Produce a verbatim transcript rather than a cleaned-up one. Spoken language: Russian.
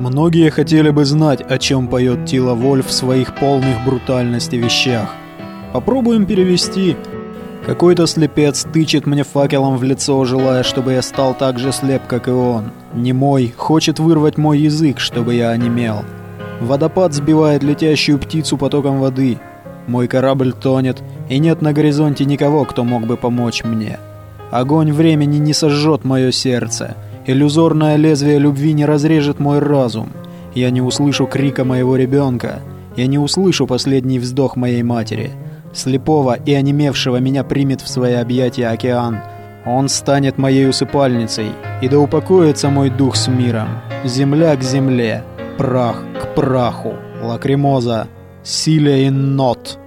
Многие хотели бы знать, о чем поет Тила Вольф в своих полных брутальности вещах. Попробуем перевести. Какой-то слепец тычет мне факелом в лицо, желая, чтобы я стал так же слеп, как и он. Немой хочет вырвать мой язык, чтобы я онемел. Водопад сбивает летящую птицу потоком воды. Мой корабль тонет, и нет на горизонте никого, кто мог бы помочь мне. Огонь времени не сожжет мое сердце. Иллюзорное лезвие любви не разрежет мой разум. Я не услышу крика моего ребенка. Я не услышу последний вздох моей матери. Слепого и онемевшего меня примет в свои объятия океан. Он станет моей усыпальницей, и да упокоится мой дух с миром. Земля к земле, прах к праху. Лакримоза, Силе и Нот.